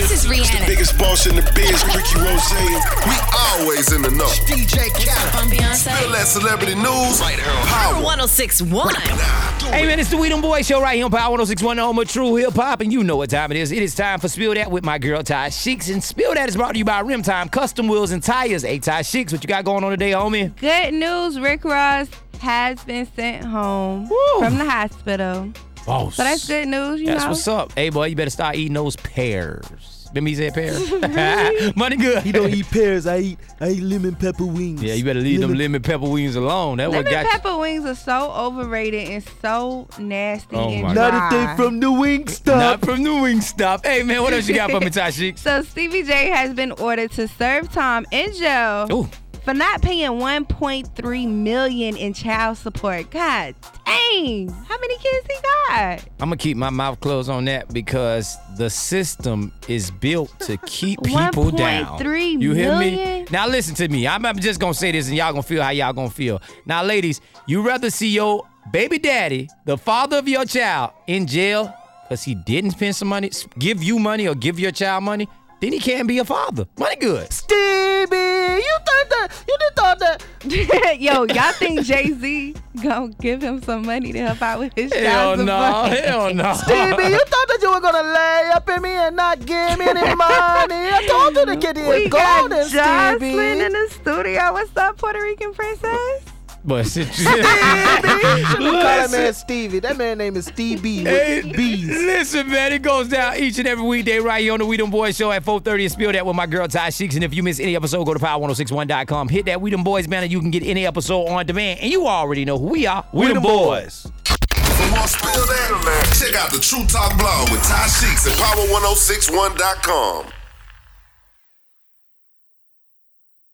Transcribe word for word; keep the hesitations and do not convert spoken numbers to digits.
This is Rihanna. The biggest boss in the biz, Ricky Rose. We always in the know. D J Khaled. I'm Beyonce. Feel that celebrity news right here on Power one oh six point one. Hey man, it's the We Them Boys show right here on Power one oh six point one, home of true hip hop, and you know what time it is. It is time for Spill That with my girl Ty Sheeks, and Spill That is brought to you by Rim Time Custom Wheels and Tires. Hey Ty Sheeks, what you got going on today, homie? Good news, Rick Ross has been sent home Woo. from the hospital. Boss. So that's good news, you That's know. what's up. Hey boy, you better start eating those pears. Remember he said pears? Money good. He don't eat pears. I eat I eat lemon pepper wings. Yeah, you better leave lemon them lemon pepper wings alone. That what Lemon got pepper wings are so overrated and so nasty Oh, and my dry. Not if they from the Wingstop. Not from the Wingstop. Hey man, what else you got for me, Ty Sheeks? So Stevie J has been ordered to serve time in jail Ooh. for not paying one point three million dollars in child support. God dang. How many kids he got? I'm gonna keep my mouth closed on that because the system is built to keep people down. one point three You hear me? million? Now listen to me. I'm I'm just gonna say this and y'all gonna feel how y'all gonna feel. Now ladies, you rather see your baby daddy, the father of your child, in jail because he didn't spend some money, give you money or give your child money, then he can't be a father. Money good. Stevie, you thought that you didn't thought that. Yo, y'all think Jay-Z gonna give him some money to help out with his Hell child no, support? hell no. Stevie, you thought that you were gonna lay up in me and not give me any money. I told you to get the We got golden, Jocelyn Stevie. in the studio. What's up, Puerto Rican princess? But since Stevie, you shouldn't call that Listen. man Stevie. That man's name is Steve B. Hey, With B's. listen, man, it goes down each and every weekday right here on the We Them Boys show at four thirty and Spill That with my girl Ty Sheeks. And if you miss any episode, go to power one oh six one dot com. Hit that We Them Boys banner. You can get any episode on demand. And you already know who we are. We, Them Boys. For more Spill That, check out the True Talk blog with Ty Sheeks at power one oh six one dot com.